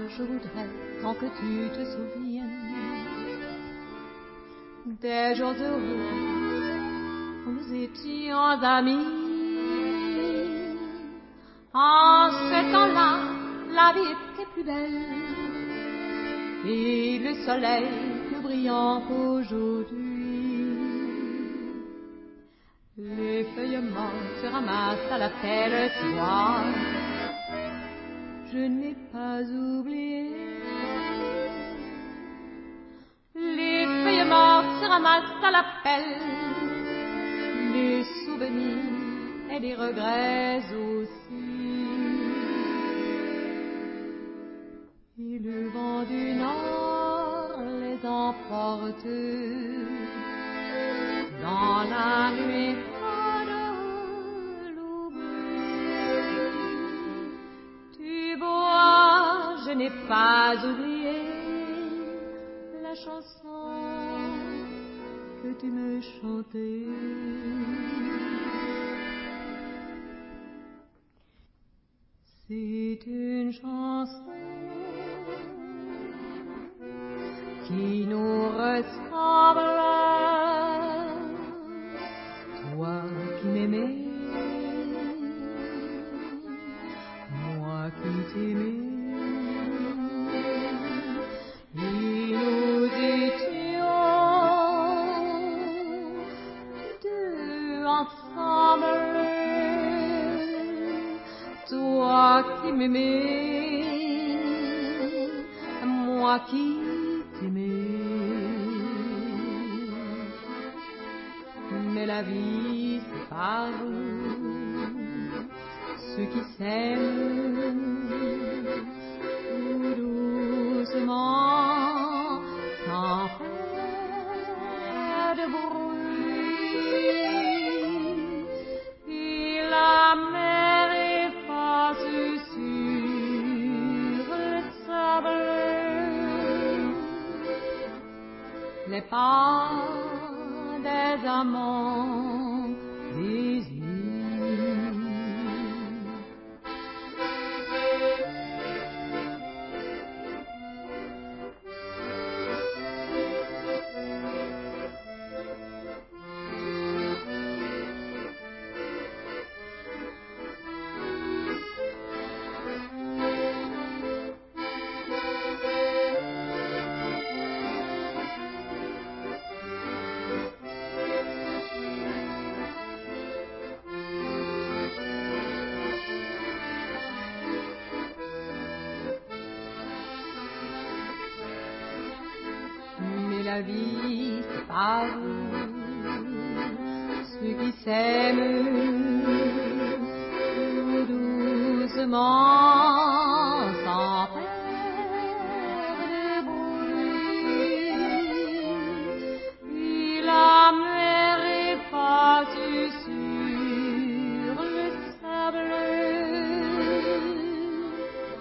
je voudrais tant que tu te souviennes des jours heureux où nous étions amis. En ce temps-là, la vie était plus belle et le soleil plus brillant qu'aujourd'hui. Les feuilles mortes se ramassent à la pelle, tu vois. Je n'ai pas oublié. Les feuilles mortes se ramassent à la pelle, les souvenirs et les regrets aussi. Et le vent du nord les emporte dans la nuit de l'oubli. Tu vois, je n'ai pas oublié la chanson que tu me chantais. C'est une chanson qui nous ressemble, toi qui m'aimais, moi qui t'aimais, et nous étions deux ensemble, toi qui m'aimais, moi qui t'aimais. Mais la vie sépare ceux qui s'aiment tout doucement, sans faire de bruit. Et la mer efface sur le sable les pas des amants des îles. La vie sépare ceux qui s'aiment tout doucement, sans faire de bruit. Et la mer efface sur le sable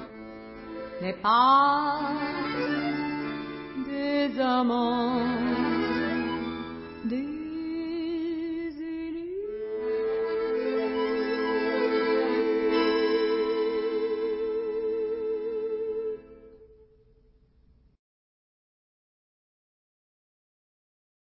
les pas des amants.